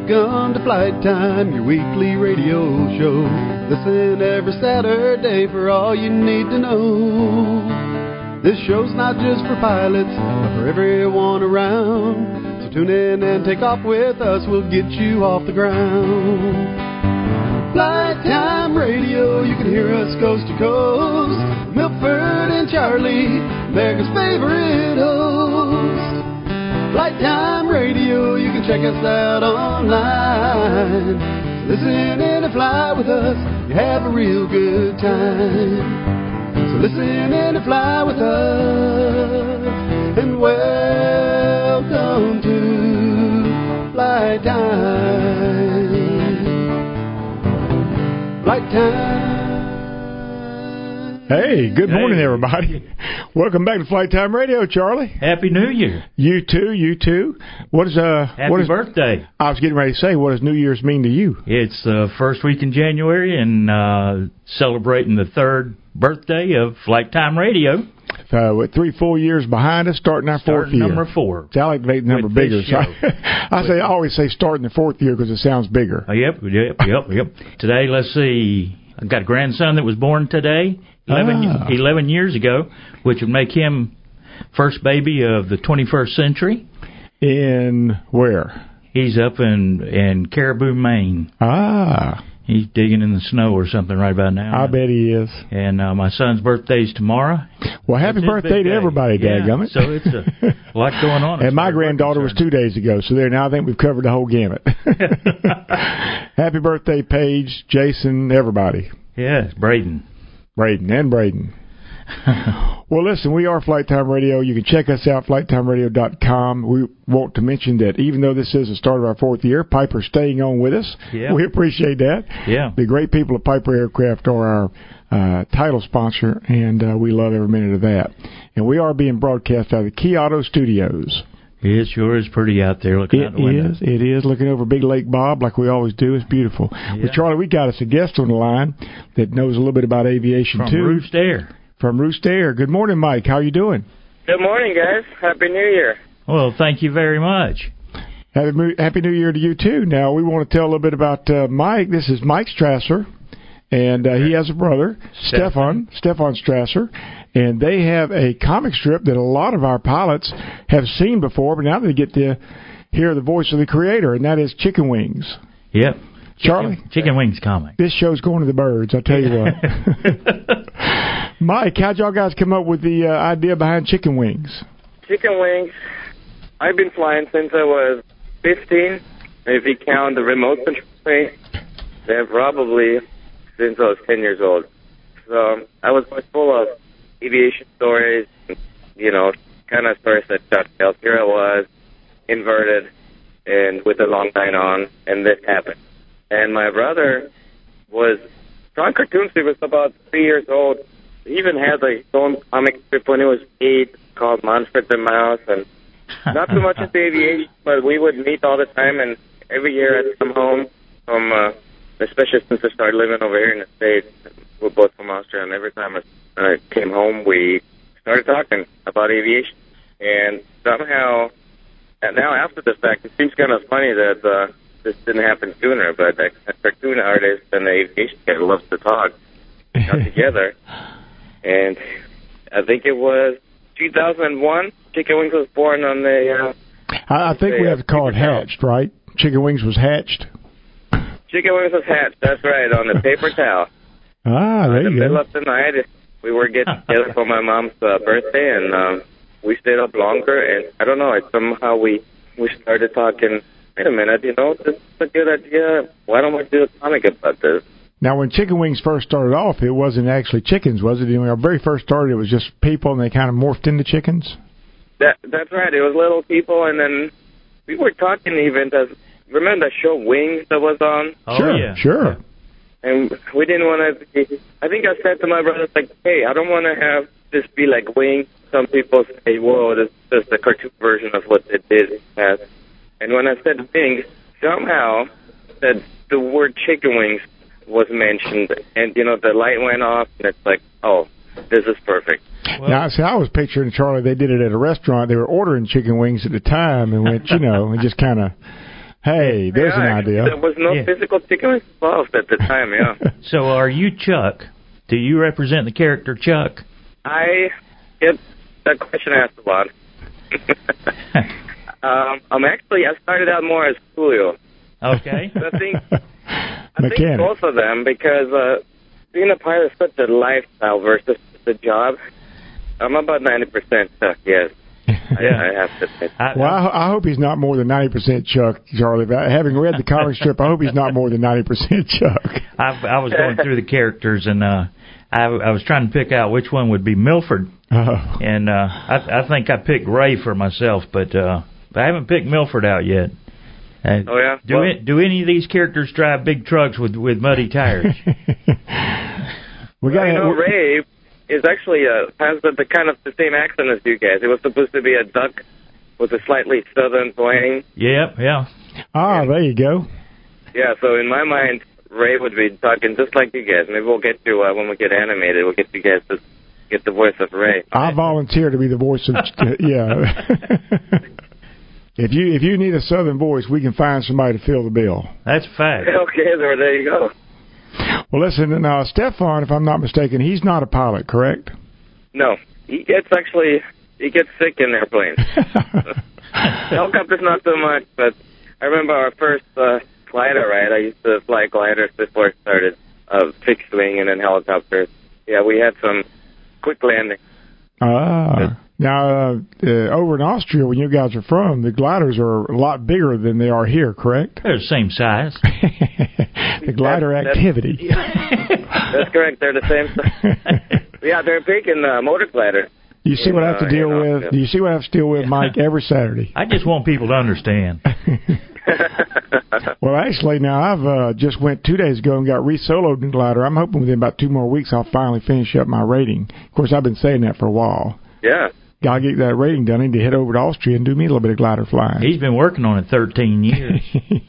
Welcome to Flight Time, your weekly radio show. Listen every Saturday for all you need to know. This show's not just for pilots, but for everyone around. So tune in and take off with us, we'll get you off the ground. Flight Time Radio, you can hear us coast to coast. Milford and Charlie, America's favorite host. Flight Time Radio, you can check us out online. So listen in and fly with us, you have a real good time. So listen in and fly with us, and welcome to Flight Time. Flight Time. Hey, good morning, everybody. Welcome back to Flight Time Radio, Charlie. Happy New Year. You too, you too. Happy birthday. I was getting ready to say, what does New Year's mean to you? It's the first week in January and celebrating the third birthday of Flight Time Radio. With 3 full years behind us, starting our fourth year. Number 4. I like to make the number bigger. So I always say starting the fourth year because it sounds bigger. Yep. Today, let's see, I've got a grandson that was born today, 11 years ago, which would make him first baby of the 21st century. In where? He's up in Caribou, Maine. He's digging in the snow or something right about now. I bet he is. And my son's birthday's tomorrow. Well, happy birthday to everybody, dadgummit. So it's a lot going on. And my granddaughter was 2 days ago, so there. Now I think we've covered the whole gamut. Happy birthday, Paige, Jason, everybody. Yes, Braden. Well, listen, we are Flight Time Radio. You can check us out, flighttimeradio.com. We want to mention that even though this is the start of our fourth year, Piper's staying on with us. Yeah. We appreciate that. Yeah. The great people at Piper Aircraft are our title sponsor, and we love every minute of that. And we are being broadcast out of the Key Auto Studios. It sure is pretty out there looking out the window. It is. Looking over Big Lake Bob like we always do. It's beautiful. Yeah. But, Charlie, we got us a guest on the line that knows a little bit about aviation, From too. Roost Air. From Roost Air. Good morning, Mike. How you doing? Good morning, guys. Happy New Year. Well, thank you very much. Happy New Year to you, too. Now, we want to tell a little bit about Mike. This is Mike Strasser, and he has a brother, Stefan Strasser, and they have a comic strip that a lot of our pilots have seen before, but now they get to hear the voice of the creator, and that is Chicken Wings. Yep. Charlie? Chicken Wings comic. This show's going to the birds, I'll tell you what. Mike, how'd y'all guys come up with the idea behind Chicken Wings? Chicken Wings, I've been flying since I was 15. If you count the remote control plane, then probably since I was 10 years old. So I was full of aviation stories, kind of stories that Chuck tells. Here I was, inverted, and with a long line on, and this happened. And my brother was drawing cartoons. He was about 3 years old. He even had his own comic strip when he was 8 called Manfred the Mouse. And not too much into aviation, but we would meet all the time. And every year I'd come home from, especially since I started living over here in the States. We're both from Austria. And every time I came home, we started talking about aviation. And somehow, and now after the fact, it seems kind of funny that this didn't happen sooner, but a cartoon artist and the aviation guy loves to talk, got together, and I think it was 2001, Chicken Wings was born on the... I think we have to call it hatched, right? Chicken Wings was hatched? Chicken Wings was hatched, that's right, on the paper towel. There you go. In the middle of the night, we were getting together for my mom's birthday, and we stayed up longer, and I don't know, somehow we started talking... Wait a minute, this is a good idea. Why don't we do a comic about this? Now, when Chicken Wings first started off, it wasn't actually chickens, was it? When our very first started, it was just people, and they kind of morphed into chickens? That's right. It was little people, and then we were talking even. Remember the show Wings that was on? Oh, sure, yeah. Sure. And we didn't want to... I think I said to my brother, hey, I don't want to have this be like Wings. Some people say, whoa, this is the cartoon version of what it did. And when I said Wings, somehow the word Chicken Wings was mentioned, and the light went off, and it's like, oh, this is perfect. Well, now, see, I was picturing, Charlie, they did it at a restaurant. They were ordering chicken wings at the time and went, and just kind of Hey, there's an idea. There was no physical chicken wings involved at the time, yeah. So are you Chuck? Do you represent the character Chuck? I get that question asked a lot. I started out more as Julio. Okay. I think both of them, because being a pilot is such a lifestyle versus a job. I'm about 90% Chuck, yes. I have to admit. I hope he's not more than 90% Chuck, Charlie. Having read the comic strip, I hope he's not more than 90% Chuck. I was going through the characters, and I was trying to pick out which one would be Milford. And I think I picked Ray for myself, but I haven't picked Milford out yet. Do any of these characters drive big trucks with muddy tires? Ray is actually has the kind of the same accent as you guys. It was supposed to be a duck with a slightly southern twang. Yep, yeah. There you go. Yeah, so in my mind, Ray would be talking just like you guys. Maybe we'll get to, when we get animated, we'll get you guys to get the voice of Ray. I volunteer to be the voice of, yeah. If you need a southern voice, we can find somebody to fill the bill. That's a fact. Okay, there you go. Well, listen, now, Stefan, if I'm not mistaken, he's not a pilot, correct? No. He gets sick in airplanes. Helicopters not so much, but I remember our first glider ride. I used to fly gliders before it started, fixed wing and then helicopters. Yeah, we had some quick landing. Now, over in Austria, when you guys are from, the gliders are a lot bigger than they are here, correct? They're the same size. The glider activity. That's correct. They're the same size. Yeah, they're big in motor gliders. You see what I have to deal with? Do you see what I have to deal with, Mike, every Saturday? I just want people to understand. Well, actually, now I've just went 2 days ago and got re-soloed in glider. I'm hoping within about 2 more weeks I'll finally finish up my rating. Of course, I've been saying that for a while. Yeah. Gotta get that rating done. I need to head over to Austria and do me a little bit of glider flying. He's been working on it 13 years.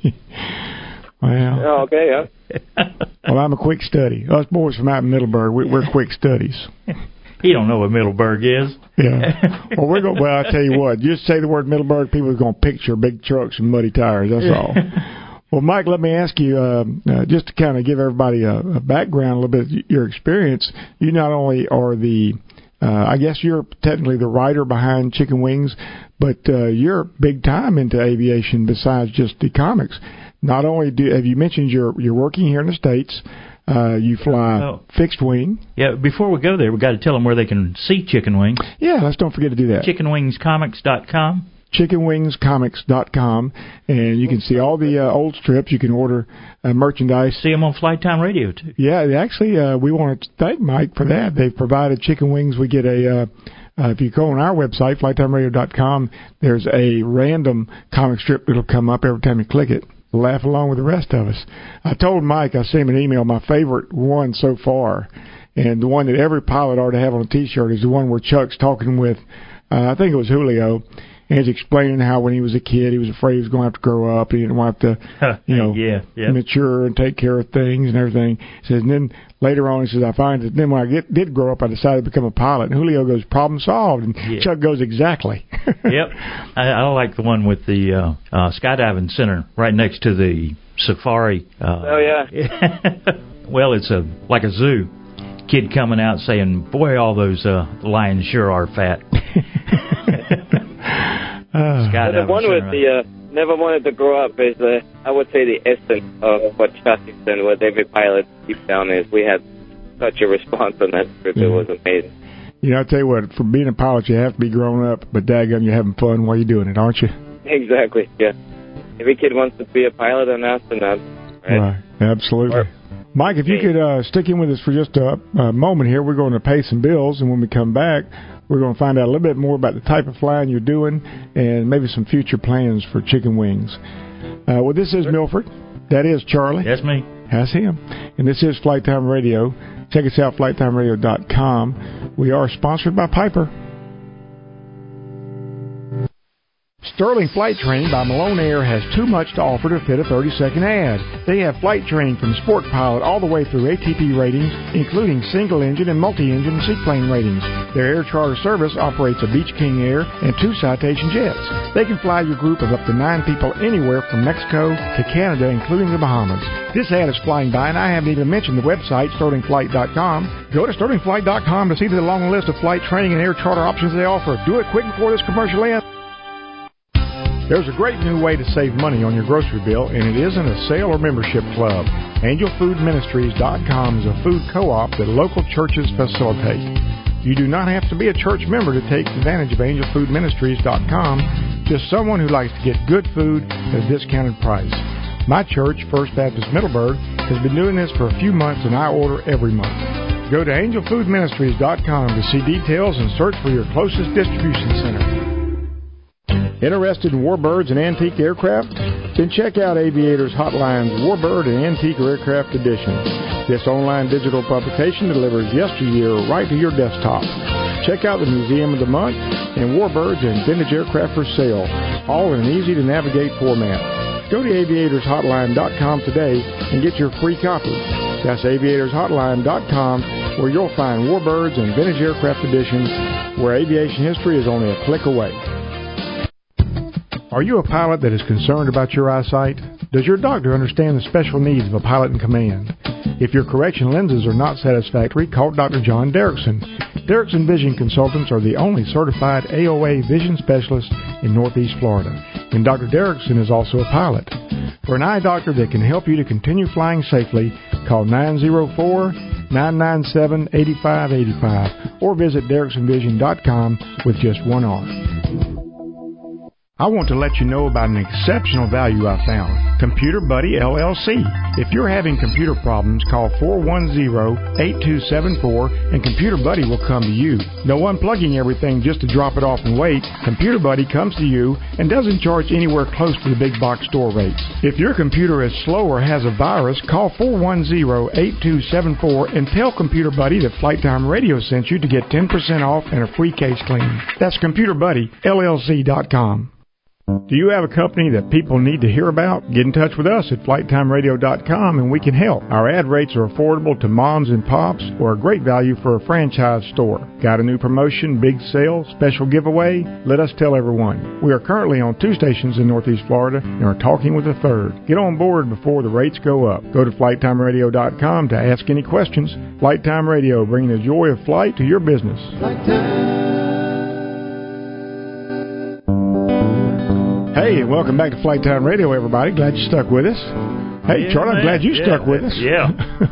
Well. Oh, okay, yeah. Well, I'm a quick study. Us boys from out in Middleburg, we're quick studies. He don't know what Middleburg is. Yeah. Well, I tell you what. Just say the word Middleburg, people are going to picture big trucks and muddy tires. That's all. Well, Mike, let me ask you, just to kind of give everybody a background, a little bit of your experience. You not only are I guess you're technically the writer behind Chicken Wings, but you're big time into aviation besides just the comics. Not only have you mentioned you're working here in the States, you fly fixed wing. Yeah, before we go there, we've got to tell them where they can see Chicken Wings. Yeah, let's don't forget to do that. ChickenWingsComics.com. ChickenWingsComics.com, and you can see all the old strips. You can order merchandise. See them on Flight Time Radio, too. Yeah, actually, we want to thank Mike for that. They've provided Chicken Wings. We get if you go on our website, FlightTimeRadio.com, there's a random comic strip that'll come up every time you click it. Laugh along with the rest of us. I told Mike, I sent him an email, my favorite one so far, and the one that every pilot ought to have on a T-shirt is the one where Chuck's talking with, I think it was Julio, and he's explaining how when he was a kid, he was afraid he was going to have to grow up. He didn't want to, mature and take care of things and everything. He says, and then later on, he says, I find that then when I did grow up, I decided to become a pilot. And Julio goes, problem solved. And Chuck goes, exactly. Yep. I like the one with the skydiving center right next to the safari. Oh, yeah. Well, it's like a zoo. Kid coming out saying, boy, all those lions sure are fat. The one with the never wanted to grow up is, I would say, the essence of what Chuck and what every pilot deep down is. We had such a response on that trip. It was amazing. You know, I tell you what, for being a pilot, you have to be grown up, but daggone, you're having fun while you're doing it, aren't you? Exactly, yeah. Every kid wants to be a pilot or an astronaut, right? Absolutely. Mike, if you could stick in with us for just a moment here, we're going to pay some bills, and when we come back, we're going to find out a little bit more about the type of flying you're doing and maybe some future plans for Chicken Wings. Well, this is Milford. That is Charlie. That's me. That's him. And this is Flight Time Radio. Check us out, FlightTimeRadio.com. We are sponsored by Piper. Sterling Flight Training by Malone Air has too much to offer to fit a 30-second ad. They have flight training from Sport Pilot all the way through ATP ratings, including single-engine and multi-engine seaplane ratings. Their air charter service operates a Beach King Air and 2 Citation jets. They can fly your group of up to 9 people anywhere from Mexico to Canada, including the Bahamas. This ad is flying by, and I haven't even mentioned the website, sterlingflight.com. Go to sterlingflight.com to see the long list of flight training and air charter options they offer. Do it quick before this commercial ends. There's a great new way to save money on your grocery bill, and it isn't a sale or membership club. AngelFoodMinistries.com is a food co-op that local churches facilitate. You do not have to be a church member to take advantage of AngelFoodMinistries.com, just someone who likes to get good food at a discounted price. My church, First Baptist Middleburg, has been doing this for a few months, and I order every month. Go to AngelFoodMinistries.com to see details and search for your closest distribution center. Interested in warbirds and antique aircraft? Then check out Aviators Hotline's Warbird and Antique Aircraft Edition. This online digital publication delivers yesteryear right to your desktop. Check out the Museum of the Month and Warbirds and Vintage Aircraft for Sale, all in an easy-to-navigate format. Go to aviatorshotline.com today and get your free copy. That's aviatorshotline.com, where you'll find Warbirds and Vintage Aircraft Editions, where aviation history is only a click away. Are you a pilot that is concerned about your eyesight? Does your doctor understand the special needs of a pilot in command? If your correction lenses are not satisfactory, call Dr. John Derrickson. Derrickson Vision Consultants are the only certified AOA vision specialist in Northeast Florida, and Dr. Derrickson is also a pilot. For an eye doctor that can help you to continue flying safely, call 904-997-8585 or visit DerricksonVision.com with just one R. I want to let you know about an exceptional value I found, Computer Buddy LLC. If you're having computer problems, call 410-8274 and Computer Buddy will come to you. No unplugging everything just to drop it off and wait. Computer Buddy comes to you and doesn't charge anywhere close to the big box store rates. If your computer is slow or has a virus, call 410-8274 and tell Computer Buddy that Flight Time Radio sent you to get 10% off and a free case clean. That's ComputerBuddyLLC.com. Do you have a company that people need to hear about? Get in touch with us at FlightTimeRadio.com and we can help. Our ad rates are affordable to moms and pops or a great value for a franchise store. Got a new promotion, big sale, special giveaway? Let us tell everyone. We are currently on 2 stations in Northeast Florida and are talking with a 3rd. Get on board before the rates go up. Go to FlightTimeRadio.com to ask any questions. Flight Time Radio, bringing the joy of flight to your business. Hey, and welcome back to Flight Time Radio, everybody. Glad you stuck with us. Hey, yeah, Charlie, I'm glad you stuck with us. Yeah.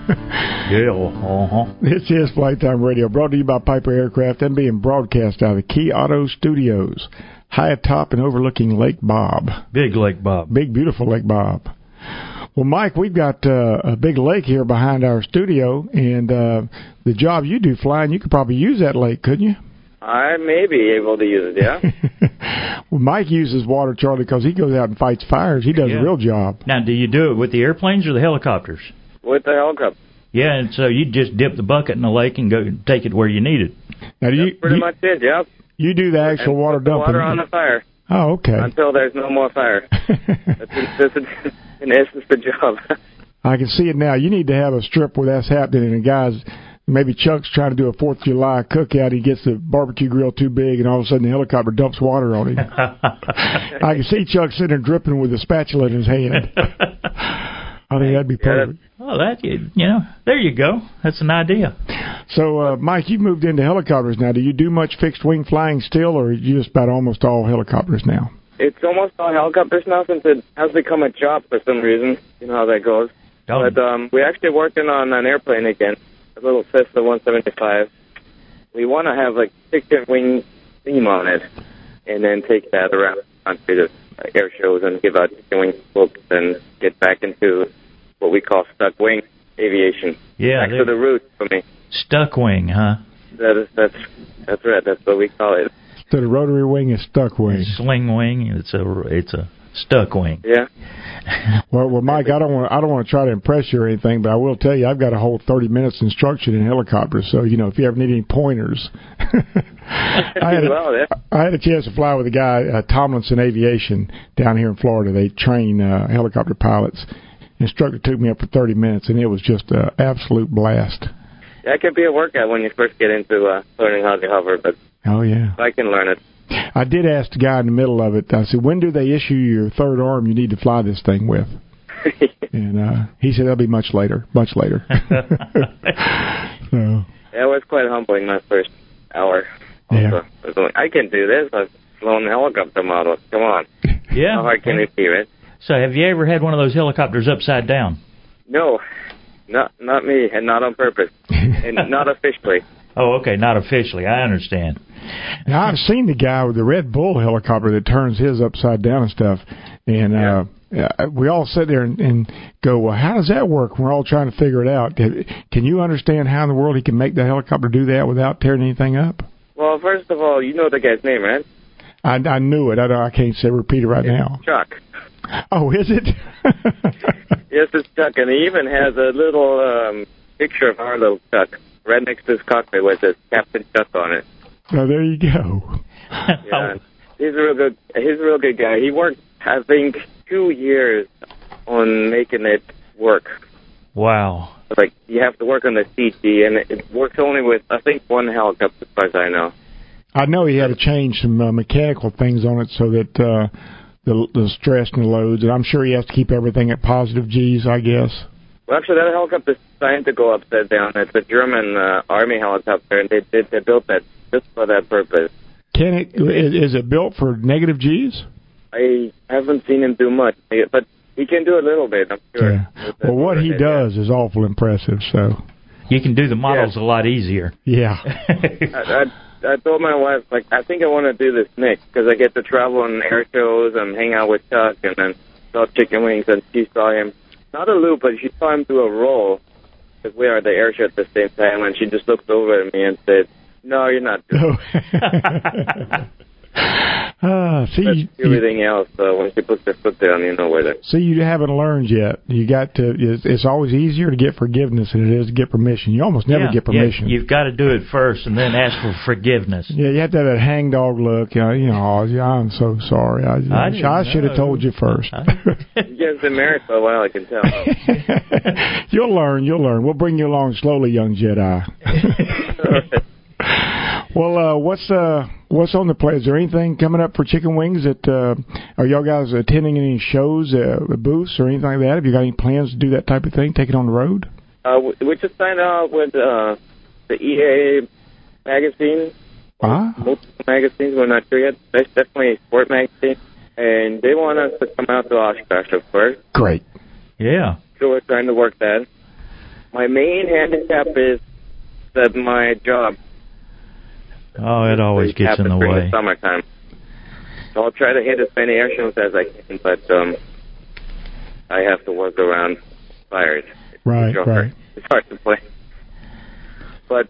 This is Flight Time Radio, brought to you by Piper Aircraft and being broadcast out of the Key Auto Studios, high atop and overlooking Lake Bob. Big Lake Bob. Big, beautiful Lake Bob. Well, Mike, we've got a big lake here behind our studio, and the job you do flying, you could probably use that lake, couldn't you? I may be able to use it, yeah. Well, Mike uses water, Charlie, because he goes out and fights fires. He does a real job. Now, do you do it with the airplanes or the helicopters? With the helicopter. Yeah, and so you just dip the bucket in the lake and go take it where you need it. Now, That's pretty much it, yeah. You do the actual and water put the dumping. Water on the fire. Oh, okay. Until there's no more fire. That's in essence the job. I can see it now. You need to have a strip where that's happening, and the guys... Maybe Chuck's trying to do a 4th of July cookout. He gets the barbecue grill too big, and all of a sudden the helicopter dumps water on him. I can see Chuck sitting there dripping with a spatula in his hand. I think that'd be perfect. There you go. That's an idea. So, Mike, you've moved into helicopters now. Do you do much fixed-wing flying still, or are you just about almost all helicopters now? It's almost all helicopters now since it has become a job for some reason. You know how that goes. Oh. But we're actually working on an airplane again. A little Cessna 175. We want to have a 6-wing theme on it, and then take that around the country to air shows and give out 6-wing books and get back into what we call stuck wing aviation. Yeah, back to the roots for me. Stuck wing, huh? That's right. That's what we call it. So the rotary wing is stuck wing. Sling wing. It's a Stuck wing. Yeah. Well, Mike, I don't want to try to impress you or anything, but I will tell you I've got a whole 30 minutes instruction in helicopters. So if you ever need any pointers, I had a chance to fly with a guy, Tomlinson Aviation, down here in Florida. They train helicopter pilots. Instructor took me up for 30 minutes, and it was just an absolute blast. Yeah, it can be a workout when you first get into learning how to hover, but oh yeah, I can learn it. I did ask the guy in the middle of it. I said, "When do they issue your third arm you need to fly this thing with?" And he said, "That'll be much later, much later." So, yeah, it was quite humbling my first hour. Also. Yeah. I can do this. I've flown helicopter models. Come on. Yeah. How hard can it be, right? So have you ever had one of those helicopters upside down? No, not me, and not on purpose, and not officially. Oh, okay, not officially. I understand. Now, I've seen the guy with the Red Bull helicopter that turns his upside down and stuff, and we all sit there and go, well, how does that work? We're all trying to figure it out. Can you understand how in the world he can make the helicopter do that without tearing anything up? Well, first of all, you know the guy's name, right? I knew it. I can't repeat it right now. Chuck. Oh, is it? Yes, it's Chuck, and he even has a little picture of our little Chuck right next to his cockpit with his Captain Chuck on it. Oh, there you go. Yeah, he's a real good. He's a real good guy. He worked, I think, 2 years on making it work. Wow. Like, you have to work on the CT, and it works only with, I think, one helicopter, as far as I know. I know he had to change some mechanical things on it so that the stress and the loads, and I'm sure he has to keep everything at positive G's, I guess. Well, actually, that helicopter is designed to go upside down. It's a German Army helicopter, and they built that just for that purpose. Is it built for negative G's? I haven't seen him do much, but he can do a little bit, I'm sure. Yeah. Well, what he does is awful impressive, so. You can do the models a lot easier. Yeah. I told my wife, like, I think I want to do this next, because I get to travel on air shows and hang out with Chuck, and then saw Chicken Wings, and she saw him, not a loop, but she saw him do a roll, because we are at the air show at the same time, and she just looked over at me and said, "No, you're not doing it." See, everything else, when she puts her foot down, you know where to. See, you haven't learned yet. You got to. It's always easier to get forgiveness than it is to get permission. You almost never get permission. You've got to do it first and then ask for forgiveness. Yeah, you have to have that hangdog look. I'm so sorry. I should have told you first. You guys been married for a while, I can tell. You'll learn. We'll bring you along slowly, young Jedi. Well, what's on the plate? Is there anything coming up for Chicken Wings? Are y'all guys attending any shows, booths, or anything like that? Have you got any plans to do that type of thing, take it on the road? We just signed out with the EA magazine. Multiple magazines, we're not sure yet. That's definitely a sport magazine. And they want us to come out to Oshkosh, of course. Great. Yeah. So we're trying to work that. My main handicap is that my job. Oh, it always gets in the way. The summertime. So I'll try to hit as many air shows as I can, but I have to work around fires. Right. It's hard to play. But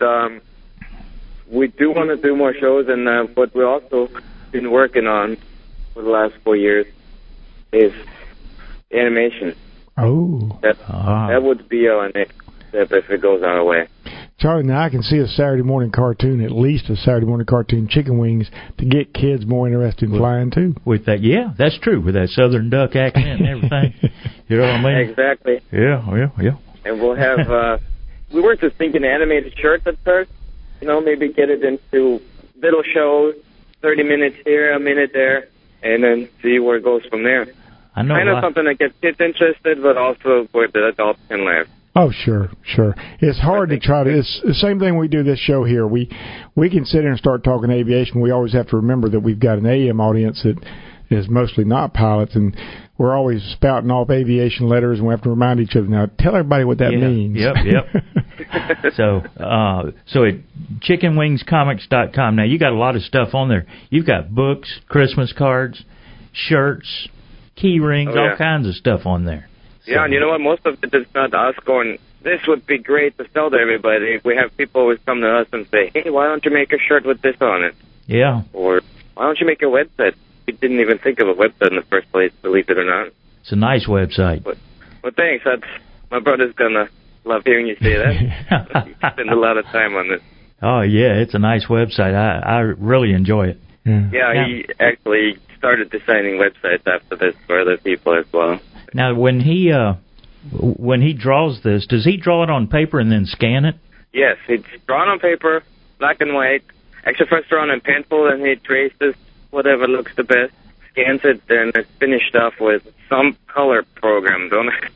we do want to do more shows, and what we've also been working on for the last 4 years is animation. Oh. That would be our next step if it goes our way. Charlie, now I can see a Saturday morning cartoon, at least a Saturday morning cartoon, Chicken Wings, to get kids more interested in flying, too. With that, yeah, that's true, with that Southern Duck accent and everything. You know what I mean? Exactly. Yeah. And we'll have, we were just thinking animated shirts at first, maybe get it into little shows, 30 minutes here, a minute there, and then see where it goes from there. I know. Kind of something that gets kids interested, but also where the adults can laugh. Oh, sure. It's hard to try to. It's the same thing we do this show here. We can sit here and start talking aviation. We always have to remember that we've got an AM audience that is mostly not pilots, and we're always spouting off aviation letters, and we have to remind each other, now, tell everybody what that means. Yep. So at chickenwingscomics.com, now you got a lot of stuff on there. You've got books, Christmas cards, shirts, key rings, all kinds of stuff on there. Yeah, and you know what? Most of it is not us going, this would be great to sell to everybody. We have people always come to us and say, hey, why don't you make a shirt with this on it? Yeah. Or why don't you make a website we didn't even think of a website in the first place, believe it or not. It's a nice website. Well, thanks. My brother's going to love hearing you say that. You spend a lot of time on this. Oh, yeah, it's a nice website. I really enjoy it. Yeah, he actually started designing websites after this for other people as well. Now, when he draws this, does he draw it on paper and then scan it? Yes, it's drawn on paper, black and white. Actually, first drawn in pencil, and he traces whatever looks the best, scans it, then it's finished off with some color program.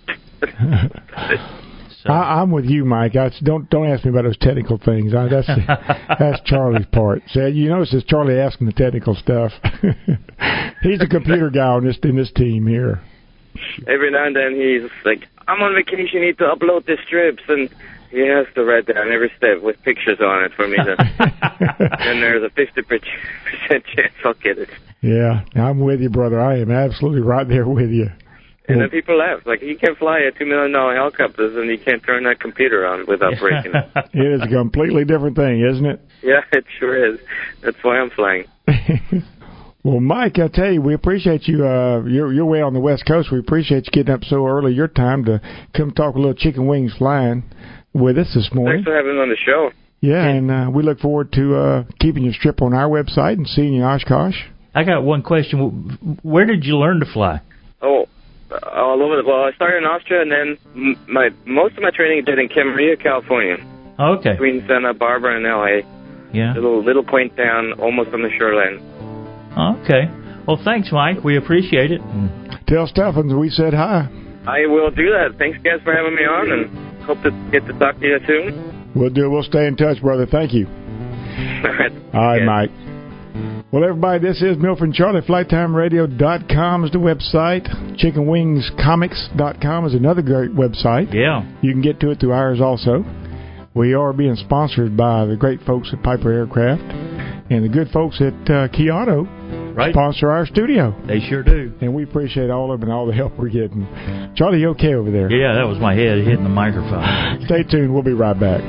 I'm with you, Mike. Don't ask me about those technical things. That's Charlie's part. So you notice it's Charlie asking the technical stuff. He's the computer guy in this team here. Every now and then he's like, I'm on vacation, need to upload the strips, and he has to write down every step with pictures on it for me to. And there's a 50% chance I'll get it. Yeah, I'm with you, brother. I am absolutely right there with you. And then people laugh. Like, he can fly a $2 million helicopters, and he can't turn that computer on without breaking it. It is a completely different thing, isn't it? Yeah, it sure is. That's why I'm flying. Well, Mike, I tell you, we appreciate you. You're way on the West Coast. We appreciate you getting up so early your time to come talk a little chicken wings flying with us this morning. Thanks for having me on the show. Yeah, and we look forward to keeping your strip on our website and seeing you in Oshkosh. I got one question. Where did you learn to fly? Oh, all over. Well, I started in Austria, and then most of my training I did in Camarillo, California. Oh, okay. Between Santa Barbara and L.A. Yeah. A little quaint town, almost on the shoreline. Okay. Well, thanks, Mike. We appreciate it. Tell Steffens we said hi. I will do that. Thanks, guys, for having me on, and hope to get to talk to you soon. We'll do it. We'll stay in touch, brother. Thank you. All right, Mike. Well, everybody, this is Milford and Charlie. FlightTimeRadio.com is the website. ChickenWingsComics.com is another great website. Yeah. You can get to it through ours also. We are being sponsored by the great folks at Piper Aircraft and the good folks at Key Auto. Right. Sponsor our studio. They sure do. And we appreciate all of them and all the help we're getting. Charlie, you okay over there? Yeah, that was my head hitting the microphone. Stay tuned. We'll be right back.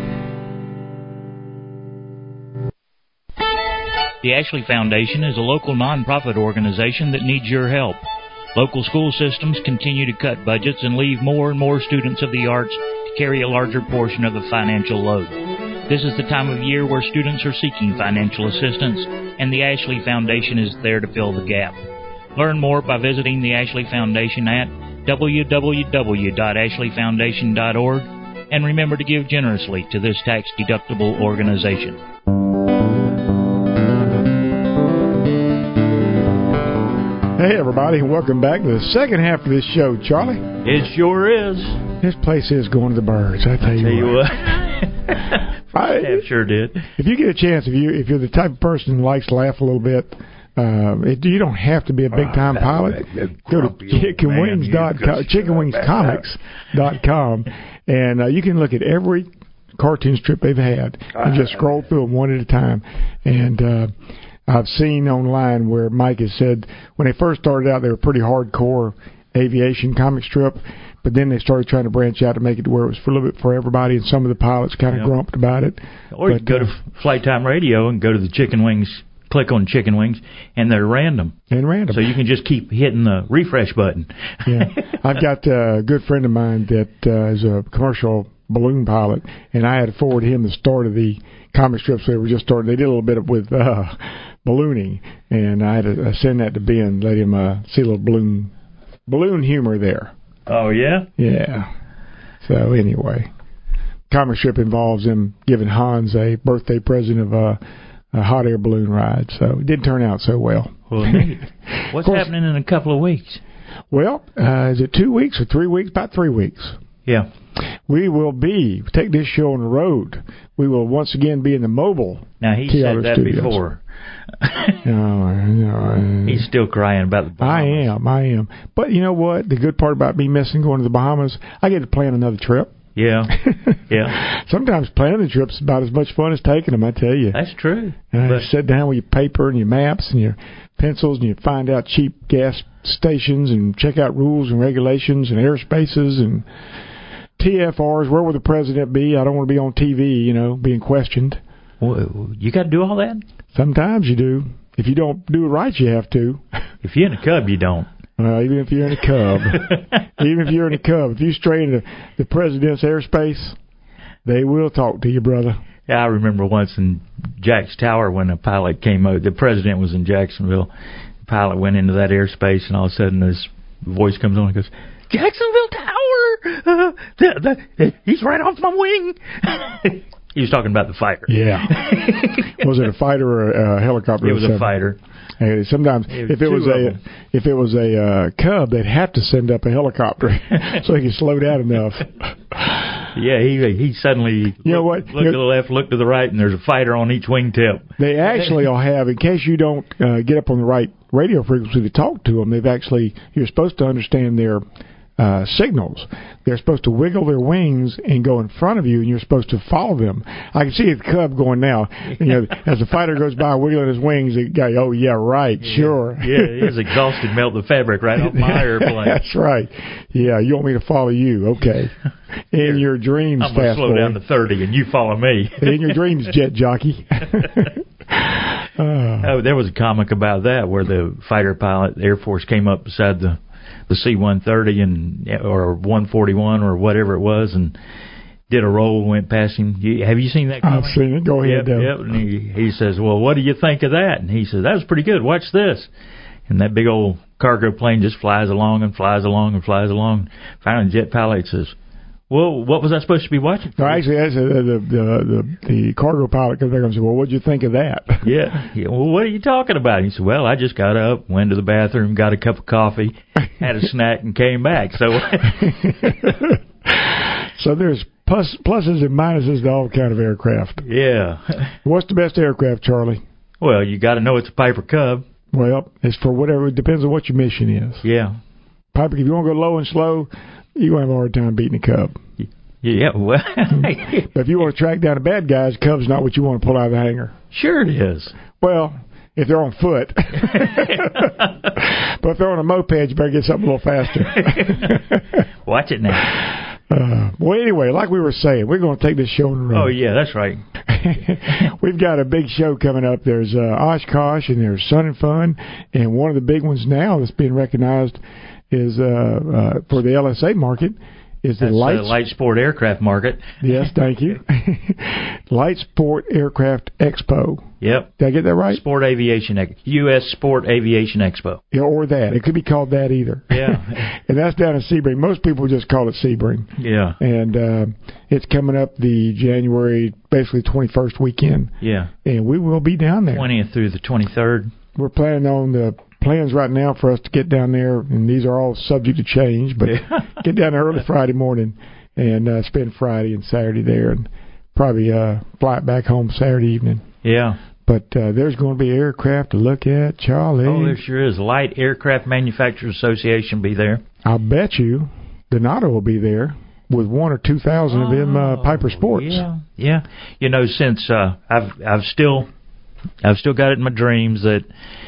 The Ashley Foundation is a local nonprofit organization that needs your help. Local school systems continue to cut budgets and leave more and more students of the arts to carry a larger portion of the financial load. This is the time of year where students are seeking financial assistance, and the Ashley Foundation is there to fill the gap. Learn more by visiting the Ashley Foundation at www.ashleyfoundation.org, and remember to give generously to this tax-deductible organization. Hey, everybody, and welcome back to the second half of this show, Charlie. It sure is. This place is going to the birds, I tell you what. I sure did. If you get a chance, if you're the type of person who likes to laugh a little bit, you don't have to be a big-time pilot. Go to chickenwingscomics.com, and you can look at every cartoon strip they've had and just scroll through them one at a time. And I've seen online where Mike has said when they first started out, they were pretty hardcore aviation comic strip, but then they started trying to branch out to make it to where it was for a little bit for everybody, and some of the pilots kind of grumped about it. Or you go to Flight Time Radio and go to the Chicken Wings, click on Chicken Wings, and they're random. So you can just keep hitting the refresh button. Yeah, I've got a good friend of mine that is a commercial balloon pilot, and I had to forward him the start of the comic strips they were just starting. They did a little bit with ballooning, and I had to send that to Ben, let him see a little balloon humor there. Oh, yeah? Yeah. So, anyway, comic strip involves them giving Hans a birthday present of a hot air balloon ride, so it didn't turn out so well. Well, neat. What's happening in a couple of weeks? Well, is it 2 weeks or 3 weeks? About 3 weeks. Yeah. We will take this show on the road. We will once again be in the mobile. Now, he said that studios. Before. He's still crying about the Bahamas. I am. But you know what? The good part about me missing going to the Bahamas, I get to plan another trip. Yeah. Yeah. Sometimes planning the trips is about as much fun as taking them, I tell you. That's true. And you sit down with your paper and your maps and your pencils, and you find out cheap gas stations and check out rules and regulations and airspaces and TFRs. Where will the president be? I don't want to be on TV, being questioned. Well, you got to do all that? Sometimes you do. If you don't do it right, you have to. If you're in a Cub, you don't. Even if you're in a Cub. If you stray into the president's airspace, they will talk to you, brother. Yeah, I remember once in Jack's Tower when a pilot came out. The president was in Jacksonville. The pilot went into that airspace, and all of a sudden this voice comes on and goes, "Jacksonville Tower! He's right off my wing." He was talking about the fighter. Yeah. Was it a fighter or a helicopter? It was a fighter. And sometimes, if it was a Cub, they'd have to send up a helicopter so he could slow down enough. Yeah, he suddenly looked to the left, looked to the right, and there's a fighter on each wingtip. They actually all have, in case you don't get up on the right radio frequency to talk to them, you're supposed to understand their signals. They're supposed to wiggle their wings and go in front of you, and you're supposed to follow them. I can see the Cub going now. As the fighter goes by wiggling his wings, the guy, oh, yeah, right, sure. Yeah, his exhausted melt the fabric right off my airplane. That's right. Yeah, you want me to follow you. Okay. In your dreams, I'm going to slow down to 30, and you follow me. In your dreams, jet jockey. There was a comic about that where the fighter pilot, the Air Force, came up beside the C-130 or 141 or whatever it was, and did a roll, went past him. Have you seen that comic? I've seen it. Go ahead. Yep. And he says, "Well, what do you think of that?" And he says, "That was pretty good. Watch this." And that big old cargo plane just flies along and flies along and flies along. Finally, the jet pilot says, "Well, what was I supposed to be watching?" No, actually, that's the cargo pilot comes back and says, "Well, what'd you think of that?" Yeah. Well, what are you talking about? And he said, "Well, I just got up, went to the bathroom, got a cup of coffee, had a snack, and came back." So, so there's pluses and minuses to all kind of aircraft. Yeah. What's the best aircraft, Charlie? Well, you got to know it's a Piper Cub. Well, it's for whatever. It depends on what your mission is. Yeah. Piper, if you want to go low and slow, you're going to have a hard time beating a Cub. Yeah, well. But if you want to track down the bad guys, Cub's not what you want to pull out of the hangar. Sure it is. Well, if they're on foot. But if they're on a moped, you better get something a little faster. Watch it now. Well, anyway, like we were saying, we're going to take this show on the road. Oh, yeah, that's right. We've got a big show coming up. There's Oshkosh and there's Sun and Fun. And one of the big ones now that's being recognized is for the LSA market is the Light Sport Aircraft Market. Yes, thank you. Light Sport Aircraft Expo. Yep. Did I get that right? U.S. Sport Aviation Expo. Yeah, or that. It could be called that either. Yeah. And that's down in Sebring. Most people just call it Sebring. Yeah. And it's coming up the January, basically 21st weekend. Yeah. And we will be down there. 20th through the 23rd. We're planning on the plans right now for us to get down there, and these are all subject to change, but get down there early Friday morning and spend Friday and Saturday there, and probably fly back home Saturday evening. Yeah. But there's going to be aircraft to look at, Charlie. Oh, there sure is. Light Aircraft Manufacturers Association be there. I'll bet you Donato will be there with 1,000 or 2,000 of them Piper Sports. Yeah. You know, since I've still got it in my dreams that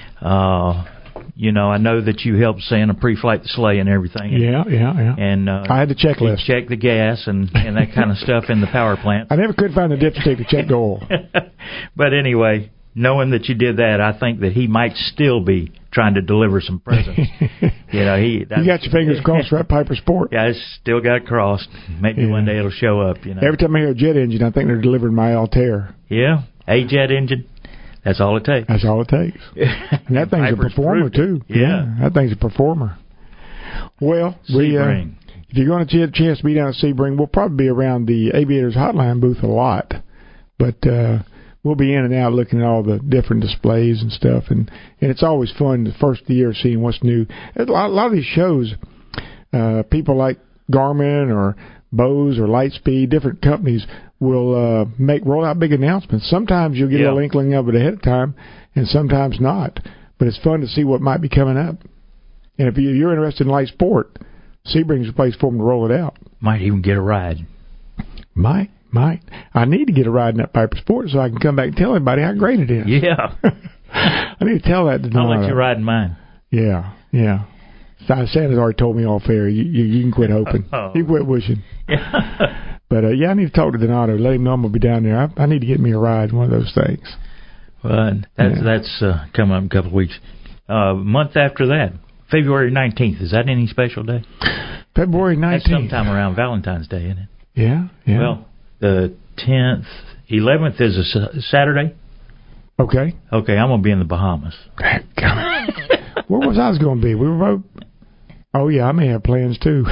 I know that you helped Santa pre-flight the sleigh and everything. Yeah. And I had the checklist. Check the gas and that kind of stuff in the power plant. I never could find the dipstick to check the oil. But anyway, knowing that you did that, I think that he might still be trying to deliver some presents. You got your fingers crossed for that Piper Sport. Yeah, I still got it crossed. Maybe one day it'll show up. Every time I hear a jet engine, I think they're delivering my Altair. Yeah, a jet engine. That's all it takes. That's all it takes. And that thing's a performer, too. Yeah. That thing's a performer. Well, Sebring. If you're going to get a chance to be down at Sebring, we'll probably be around the Aviators Hotline booth a lot. But we'll be in and out looking at all the different displays and stuff. And it's always fun the first of the year seeing what's new. A lot of these shows, people like Garmin or Bose or Lightspeed, different companies will roll out big announcements. Sometimes you'll get a little inkling of it ahead of time, and sometimes not. But it's fun to see what might be coming up. And if you're interested in light sport, Sebring's a place for them to roll it out. Might even get a ride. Might. I need to get a ride in that Piper Sport so I can come back and tell everybody how great it is. Yeah. I need to tell that to Donato. I'll let you ride in mine. Yeah. Santa's already told me off air. You can quit hoping. You can quit wishing. Yeah. But, I need to talk to Donato. Let him know I'm going to be down there. I need to get me a ride in one of those things. Well, that's coming up in a couple of weeks. month after that, February 19th. Is that any special day? February 19th. That's sometime around Valentine's Day, isn't it? Yeah. Well, the 10th, 11th is a Saturday. Okay, I'm going to be in the Bahamas. Where was I going to be? We were both... Oh, yeah, I may have plans, too.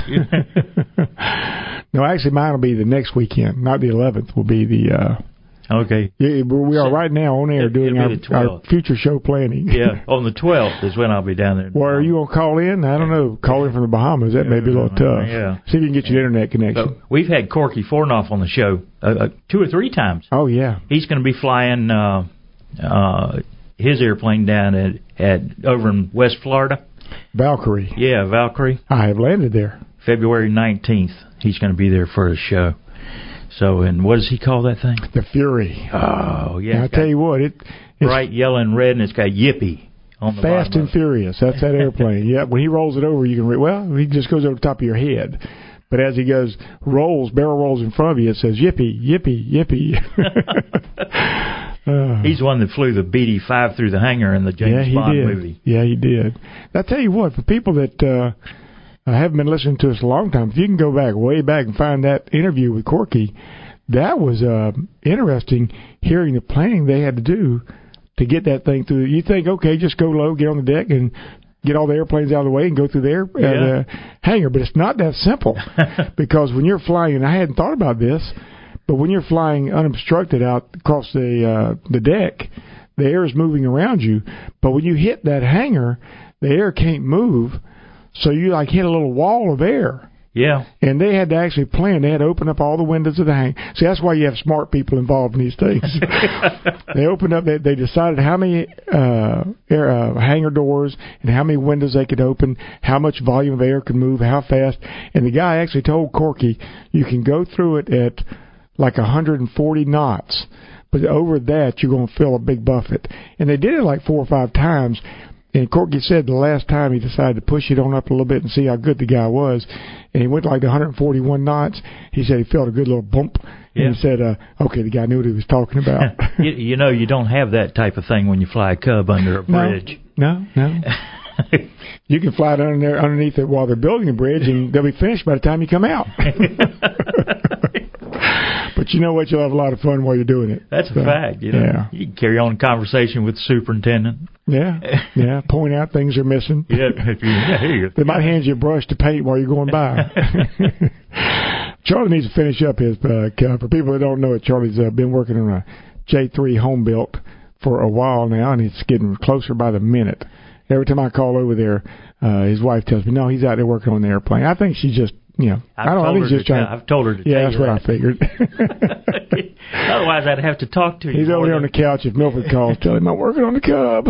No, actually, mine will be the next weekend. Not the 11th. Will be the... Okay. Yeah, we are right now on air doing our future show planning. Yeah, on the 12th is when I'll be down there. Well, are you going to call in? I don't know. Call in from the Bahamas. That may be a little tough. Yeah. See if you can get your internet connection. So we've had Corky Fornoff on the show 2 or 3 times. Oh, yeah. He's going to be flying his airplane down at over in West Florida. Valkyrie. Yeah, Valkyrie. I have landed there. February 19th. He's going to be there for his show. So, and what does he call that thing? The Fury. Oh, yeah. Now, I tell you what, it's bright yellow and red, and it's got Yippee on the Fast bottom and Furious. That's that airplane. Yeah, when he rolls it over, you can he just goes over the top of your head. But as he barrel rolls in front of you, it says Yippee, Yippee, Yippee. He's the one that flew the BD-5 through the hangar in the James Bond movie. Yeah, he did. I tell you what, for people that haven't been listening to us a long time, if you can go way back and find that interview with Corky, that was interesting hearing the planning they had to do to get that thing through. You think, okay, just go low, get on the deck, and get all the airplanes out of the way and go through their hangar. But it's not that simple because when you're flying, and I hadn't thought about this, but when you're flying unobstructed out across the deck, the air is moving around you. But when you hit that hangar, the air can't move, so you like hit a little wall of air. Yeah. And they had to actually plan. They had to open up all the windows of the hangar. See, that's why you have smart people involved in these things. They opened up, they decided how many hangar doors and how many windows they could open, how much volume of air could move, how fast. And the guy actually told Corky, you can go through it at like 140 knots, but over that, you're going to feel a big buffet. And they did it like 4 or 5 times. And Corky said the last time he decided to push it on up a little bit and see how good the guy was, and he went like 141 knots. He said he felt a good little bump, and he said, okay, the guy knew what he was talking about. you know, you don't have that type of thing when you fly a Cub under a bridge. No. You can fly it underneath it while they're building a bridge, and they'll be finished by the time you come out. But you know what? You'll have a lot of fun while you're doing it. That's a fact. You know, you can carry on a conversation with the superintendent. Yeah. Point out things are missing. They might hand you a brush to paint while you're going by. Charlie needs to finish up his for people that don't know it, Charlie's been working on a J3 home built for a while now, and it's getting closer by the minute. Every time I call over there, his wife tells me, no, he's out there working on the airplane. I think she's just, I've told her to yeah, that's what I figured. Otherwise, I'd have to talk to you. He's over there on the couch. If Milford calls, tell him I'm working on the Cub.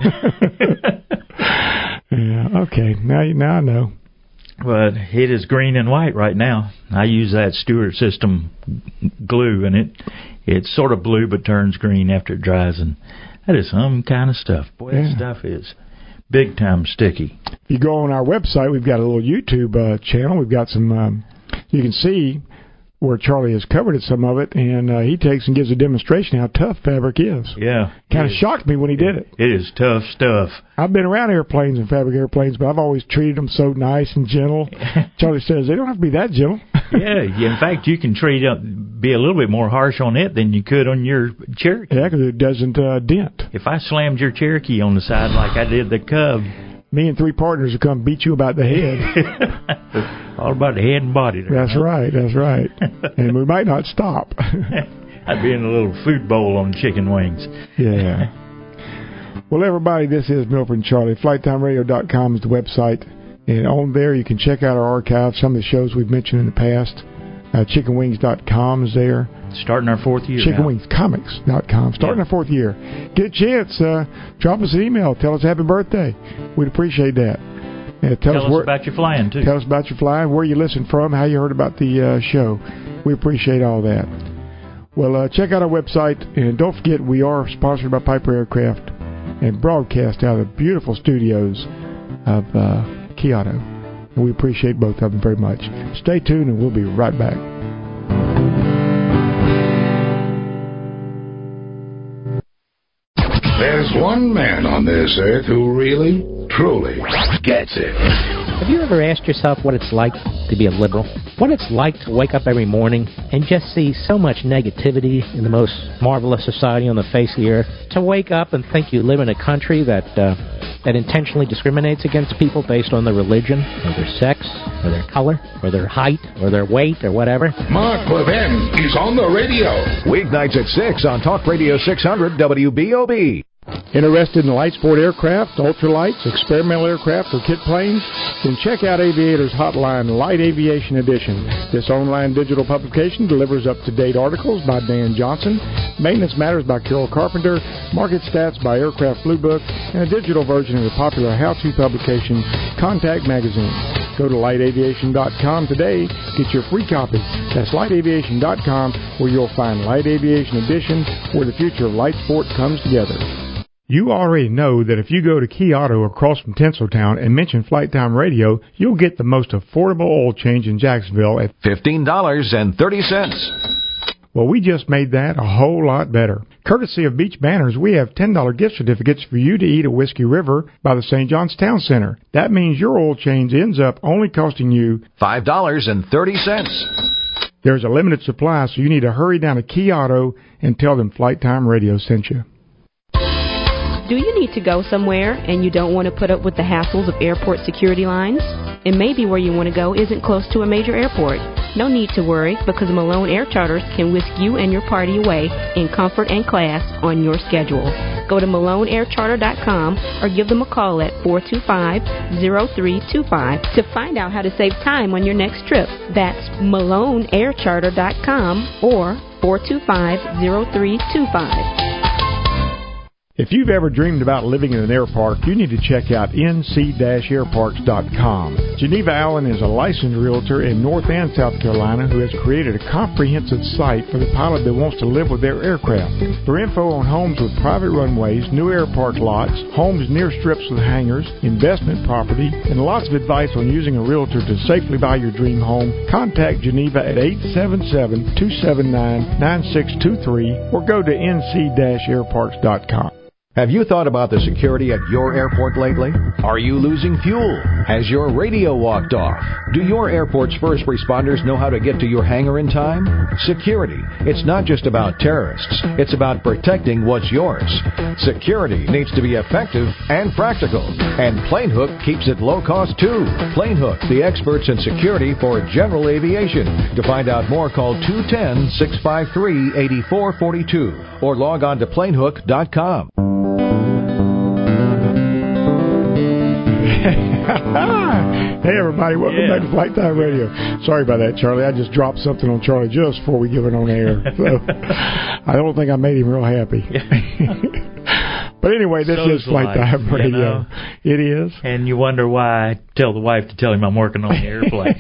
Yeah, okay. Now I know. But it is green and white right now. I use that Stewart System glue, and it's sort of blue but turns green after it dries, and that is some kind of stuff. Boy, that stuff is big time sticky. If you go on our website, we've got a little YouTube channel. We've got some, you can see where Charlie has covered some of it, and he takes and gives a demonstration how tough fabric is. Yeah. Kind of shocked me when he did it. It is tough stuff. I've been around airplanes and fabric airplanes, but I've always treated them so nice and gentle. Charlie says, they don't have to be that gentle. In fact, you can be a little bit more harsh on it than you could on your Cherokee. Yeah, because it doesn't dent. If I slammed your Cherokee on the side like I did the Cub, me and 3 partners will come beat you about the head. All about the head and body there. That's right. And we might not stop. I'd be in a little food bowl on chicken wings. Yeah. Well, everybody, this is Milford and Charlie. FlightTimeRadio.com is the website. And on there, you can check out our archive, some of the shows we've mentioned in the past. ChickenWings.com is there. Starting our 4th year. ChickenWingsComics.com. Starting our 4th year. Get a chance. Drop us an email. Tell us happy birthday. We'd appreciate that. Tell us about your flying, too. Tell us about your flying, where you listen from, how you heard about the show. We appreciate all that. Well, check out our website. And don't forget, we are sponsored by Piper Aircraft and broadcast out of the beautiful studios of Kyoto. And we appreciate both of them very much. Stay tuned, and we'll be right back. There's one man on this earth who really, truly gets it. Have you ever asked yourself what it's like to be a liberal? What it's like to wake up every morning and just see so much negativity in the most marvelous society on the face of the earth? To wake up and think you live in a country that intentionally discriminates against people based on their religion, or their sex, or their color, or their height, or their weight, or whatever? Mark Levin, he's on the radio. Weeknights at 6 on Talk Radio 600 WBOB. Interested in light sport aircraft, ultralights, experimental aircraft, or kit planes? Then check out Aviator's Hotline Light Aviation Edition. This online digital publication delivers up-to-date articles by Dan Johnson, Maintenance Matters by Carol Carpenter, Market Stats by Aircraft Blue Book, and a digital version of the popular how-to publication Contact Magazine. Go to lightaviation.com today. Get your free copy. That's lightaviation.com, where you'll find Light Aviation Edition, where the future of light sport comes together. You already know that if you go to Key Auto across from Tinseltown and mention Flight Time Radio, you'll get the most affordable oil change in Jacksonville at $15.30. Well, we just made that a whole lot better. Courtesy of Beach Banners, we have $10 gift certificates for you to eat at Whiskey River by the St. John's Town Center. That means your oil change ends up only costing you $5.30. There's a limited supply, so you need to hurry down to Key Auto and tell them Flight Time Radio sent you. Do you need to go somewhere and you don't want to put up with the hassles of airport security lines? And maybe where you want to go isn't close to a major airport. No need to worry, because Malone Air Charters can whisk you and your party away in comfort and class on your schedule. Go to MaloneAirCharter.com or give them a call at 425-0325 to find out how to save time on your next trip. That's MaloneAirCharter.com or 425-0325. If you've ever dreamed about living in an air park, you need to check out nc-airparks.com. Geneva Allen is a licensed realtor in North and South Carolina who has created a comprehensive site for the pilot that wants to live with their aircraft. For info on homes with private runways, new air park lots, homes near strips with hangars, investment property, and lots of advice on using a realtor to safely buy your dream home, contact Geneva at 877-279-9623 or go to nc-airparks.com. Have you thought about the security at your airport lately? Are you losing fuel? Has your radio walked off? Do your airport's first responders know how to get to your hangar in time? Security. It's not just about terrorists. It's about protecting what's yours. Security needs to be effective and practical. And Planehook keeps it low cost too. Planehook, the experts in security for general aviation. To find out more, call 210-653-8442 or log on to planehook.com. Hey everybody, welcome back to Flight Time Radio. Sorry about that, Charlie. I just dropped something on Charlie just before we give it on air. So I don't think I made him real happy. But anyway, this is Flight Time Radio. You know? It is. And you wonder why I tell the wife to tell him I'm working on the airplane.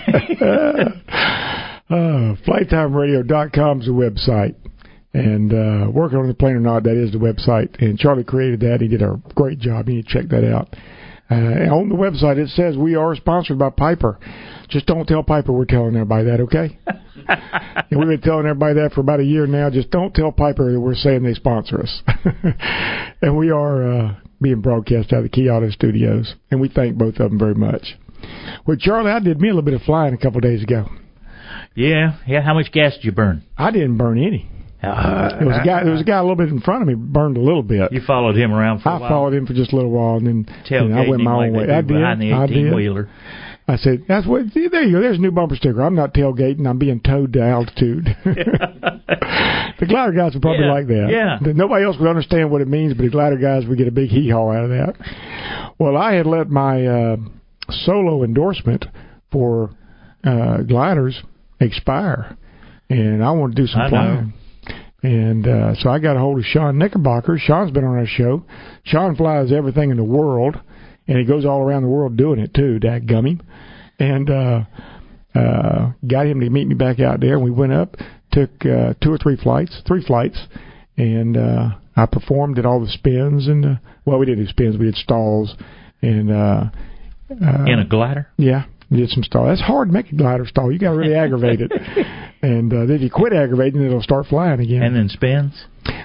FlightTimeRadio.com is the website. And Working on the Plane or Not, that is the website. And Charlie created that. He did a great job. You need to check that out. On the website, it says we are sponsored by Piper. Just don't tell Piper we're telling everybody that, okay? And we've been telling everybody that for about a year now. Just don't tell Piper that we're saying they sponsor us. And we are being broadcast out of the Key Auto Studios. And we thank both of them very much. Well, Charlie, I did me a little bit of flying a couple of days ago. Yeah. How much gas did you burn? I didn't burn any. There was a guy a little bit in front of me, burned a little bit. You followed him around for a while? I followed him for just a little while, and then I went my own way. I did. Behind the 18-wheeler. I said, "That's what." There you go. There's a new bumper sticker. I'm not tailgating. I'm being towed to altitude. The glider guys would probably like that. Yeah. Nobody else would understand what it means, but the glider guys would get a big hee-haw out of that. Well, I had let my solo endorsement for gliders expire, and I want to do some flying. And so I got a hold of Sean Knickerbocker. Sean's been on our show. Sean flies everything in the world, and he goes all around the world doing it too, dadgum him. And got him to meet me back out there, and we went up, took 3 flights, and I performed at all the spins. And we didn't do spins, we did stalls. And in a glider? Yeah. Did some stall. That's hard to make a glider stall. You got to really aggravate it. And then if you quit aggravating, it'll start flying again. And then spins?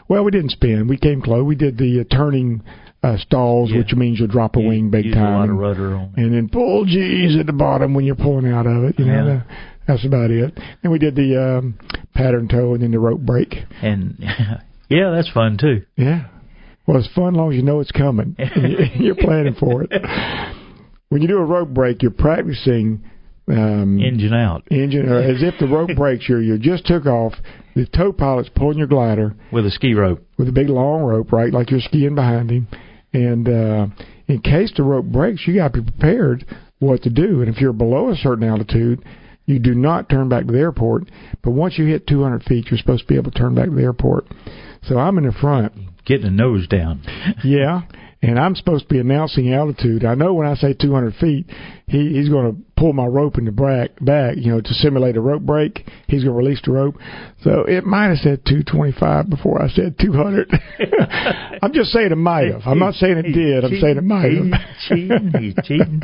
Well, we didn't spin. We came close. We did the turning stalls, which means you'll drop a wing big time. A lot of rudder on it. And then full G's at the bottom when you're pulling out of it. You know, that's about it. And we did the pattern toe and then the rope break. And, yeah, that's fun, too. Yeah. Well, it's fun as long as you know it's coming. You're planning for it. When you do a rope break, you're practicing... engine out. Or as if the rope breaks, you just took off. The tow pilot's pulling your glider. With a ski rope. With a big long rope, right, like you're skiing behind him. And in case the rope breaks, you got to be prepared what to do. And if you're below a certain altitude, you do not turn back to the airport. But once you hit 200 feet, you're supposed to be able to turn back to the airport. So I'm in the front. Getting the nose down. Yeah. And I'm supposed to be announcing altitude. I know when I say 200 feet, he's going to pull my rope in the back, you know, to simulate a rope break. He's going to release the rope. So it might have said 225 before I said 200. I'm just saying it might have. I'm not saying it did. I'm saying it might have. He's cheating.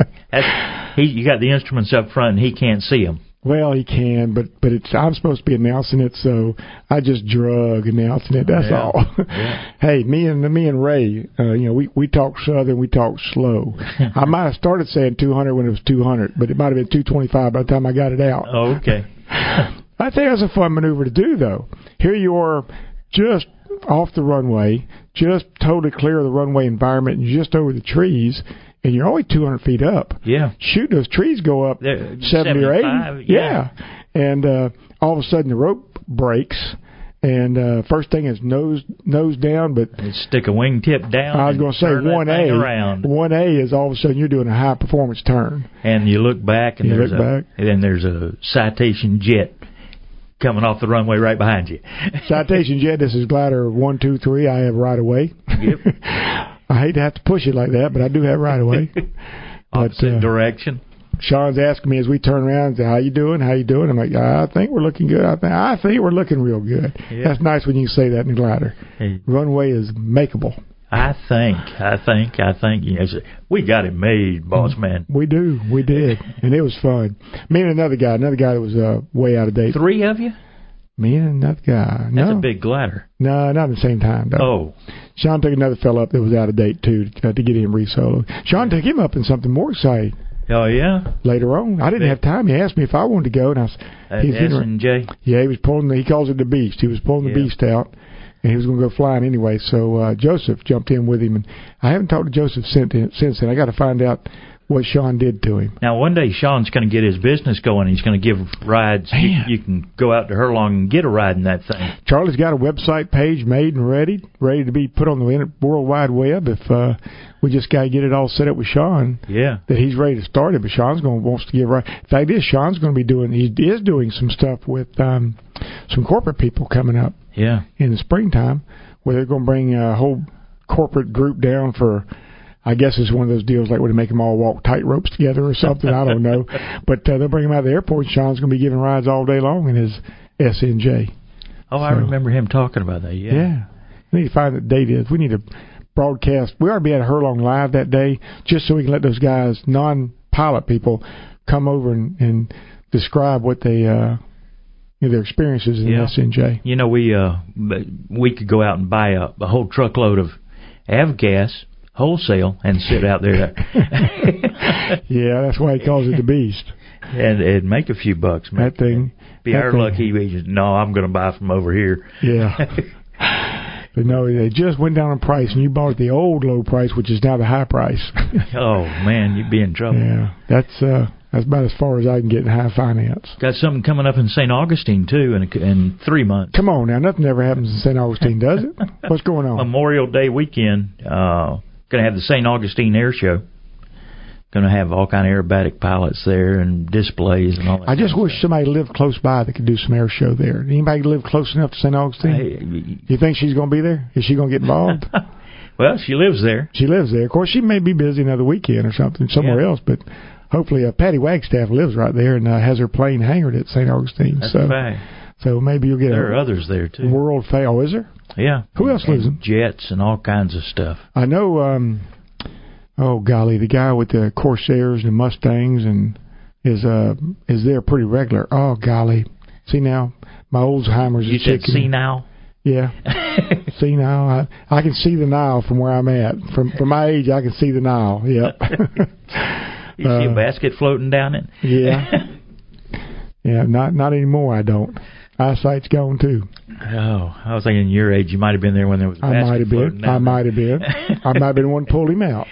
You got the instruments up front, and he can't see them. Well, he can, but I'm supposed to be announcing it, so I just drug announcing it. That's all. Yeah. Hey, me and Ray, we talk Southern, we talk slow. I might have started saying 200 when it was 200, but it might have been 225 by the time I got it out. Oh, okay. I think that's a fun maneuver to do, though. Here you are, just off the runway, just totally clear of the runway environment, and just over the trees. And you're only 200 feet up. Yeah. Shoot, those trees go up 70 or 80. Yeah. And all of a sudden the rope breaks. And first thing is nose down. But stick a wingtip down. I was going to say 1A. 1A is all of a sudden you're doing a high performance turn. And you look back and there's a Citation jet coming off the runway right behind you. Citation jet, this is glider 1, 2, 3. I have right away. Yep. I hate to have to push it like that, but I do have right away. Opposite direction. Sean's asking me as we turn around and say, how you doing? I'm like, I think we're looking good. I think we're looking real good. Yeah. That's nice when you can say that in the glider. Hey. Runway is makeable. I think. Yes, we got it made, boss man. We did. And it was fun. Me and another guy that was way out of date. 3 of you? Me and another guy. That's a big glider. No, not at the same time, though. Oh. Sean took another fella up that was out of date, too, to get him re-soloed. Sean took him up in something more exciting. Oh, yeah? Later on. I didn't have time. He asked me if I wanted to go. And S&J? Yeah, he was pulling, he calls it the Beast. He was pulling the Beast out, and he was going to go flying anyway. So Joseph jumped in with him. And I haven't talked to Joseph since then. I got to find out what Sean did to him. Now, one day Sean's going to get his business going. He's going to give rides. You can go out to Herlong and get a ride in that thing. Charlie's got a website page made and ready to be put on the World Wide Web. If we just got to get it all set up with Sean, that he's ready to start it. But Sean's wants to give right. In fact, Sean's going to be he is doing some stuff with some corporate people coming up. Yeah. In the springtime, where they're going to bring a whole corporate group down for. I guess it's one of those deals like where they make them all walk tight ropes together or something. I don't know. But they'll bring him out of the airport, and Sean's going to be giving rides all day long in his SNJ. Oh, I remember him talking about that, Yeah. I need to find what the date is. We need to broadcast. We ought to be at Herlong Live that day just so we can let those guys, non-pilot people, come over and describe what they... their experiences in SNJ. You know, we could go out and buy a whole truckload of avgas wholesale and sit out there. Yeah, that's why he calls it the Beast. And make a few bucks, man. That thing. Be our lucky. I'm going to buy from over here. Yeah. But no, they just went down in price, and you bought at the old low price, which is now the high price. Oh, man, you'd be in trouble. Yeah, that's about as far as I can get in high finance. Got something coming up in St. Augustine, too, in 3 months. Come on now, nothing ever happens in St. Augustine, does it? What's going on? Memorial Day weekend, going to have the St. Augustine Air Show. Going to have all kind of aerobatic pilots there and displays and all that. I just wish somebody lived close by that could do some air show there. Anybody live close enough to St. Augustine? You think she's going to be there? Is she going to get involved? Well, she lives there. She lives there. Of course, she may be busy another weekend or something somewhere else, but hopefully Patty Wagstaff lives right there and has her plane hangared at St. Augustine. That's a fact. So maybe you'll get there are others there, too. World fair. Oh, is there? Yeah. Who else lives in? Jets and all kinds of stuff. I know, oh, golly, the guy with the Corsairs and Mustangs and is there pretty regular. Oh, golly. See now, my Alzheimer's is kicking. You said see now? Yeah. See now, I can see the Nile from where I'm at. From my age, I can see the Nile. Yep. You see a basket floating down it? Yeah. Yeah, not anymore. I don't. Eyesight's gone too. Oh, I was thinking your age. You might have been there when there was a basket floating down. I might have been. I might have been the one to pull him out.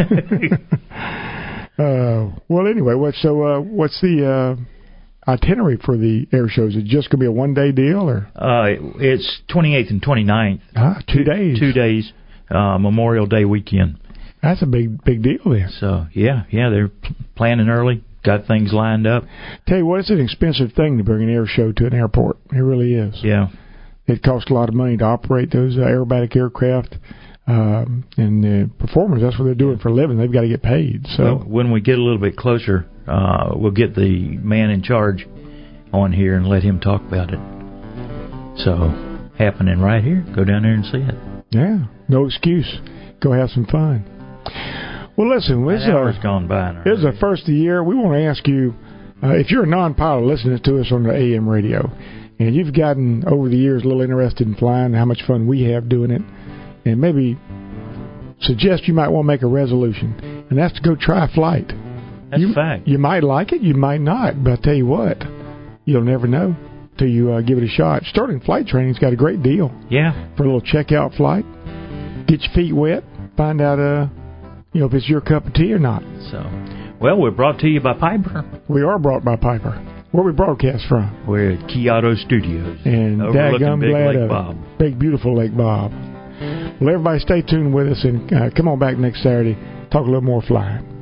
Well, anyway, what's the itinerary for the air shows? Is it just going to be a one-day deal, or? It's 28th and 29th. 2 days. 2 days. Memorial Day weekend. That's a big deal then. So yeah, they're planning early. Got things lined up. Tell you what, it's an expensive thing to bring an air show to an airport. It really is. Yeah. It costs a lot of money to operate those aerobatic aircraft. And the performers, that's what they're doing for a living. They've got to get paid. So well, when we get a little bit closer, we'll get the man in charge on here and let him talk about it. So, happening right here. Go down there and see it. Yeah, no excuse. Go have some fun. Well, listen, this is the first of the year. We want to ask you, if you're a non-pilot listening to us on the AM radio, and you've gotten, over the years, a little interested in flying, how much fun we have doing it, and maybe suggest you might want to make a resolution, and that's to go try a flight. That's a fact. You might like it, you might not, but I tell you what, you'll never know till you give it a shot. Starting flight training's got a great deal. Yeah. For a little checkout flight. Get your feet wet, find out if it's your cup of tea or not. So, well, we're brought to you by Piper. We are brought by Piper. Where we broadcast from? We're at Kyoto Studios. And overlooking Big Lake Bob. Big, beautiful Lake Bob. Well, everybody stay tuned with us and come on back next Saturday. Talk a little more flying.